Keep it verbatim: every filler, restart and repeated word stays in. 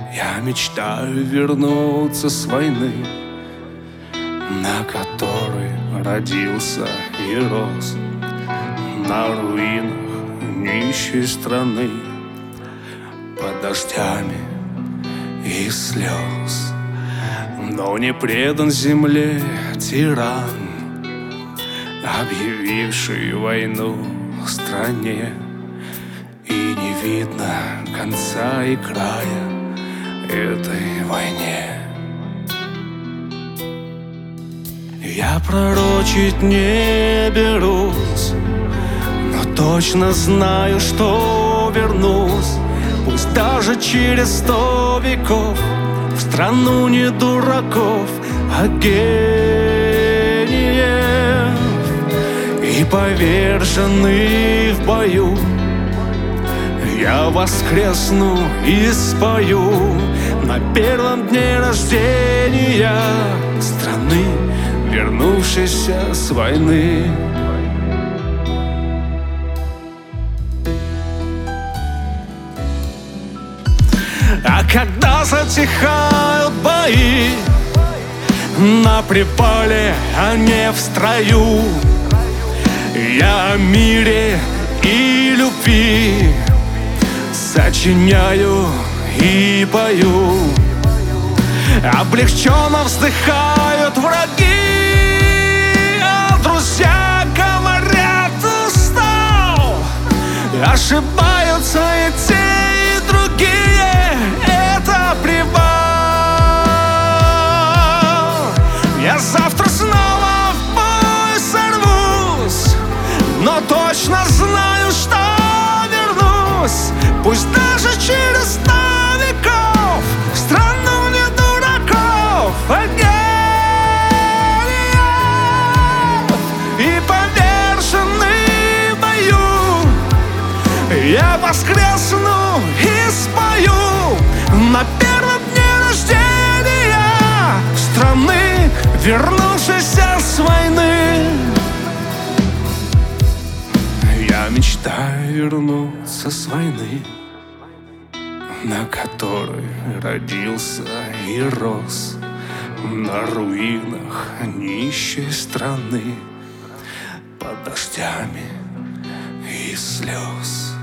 Я мечтаю вернуться с войны, на которой родился и рос, на руинах нищей страны, под дождями и слез. Но не предан земле тиран, объявивший войну стране, и не видно конца и края этой войне. Я пророчить не берусь, но точно знаю, что вернусь, пусть даже через сто веков, в страну не дураков, а гениев. И поверженный в бою я воскресну и спою на первом дне рождения страны, вернувшейся с войны. А когда затихают бои на привале, а не в строю, я о мире и любви сочиняю и пою. Облегченно вздыхают враги, а друзья говорят: устал. Ошибаются и те, и другие, это привал. Я завтра снова в бой сорвусь, но точно знаю, что вернусь, пусть даже через сто веков, в страну не дураков, а гениев. И поверженный в бою я воскресну и спою на первом дне рождения страны, вернувшейся с войны. Я мечтаю вернуться с войны, на которой родился и рос, на руинах нищей страны, под дождями и слез.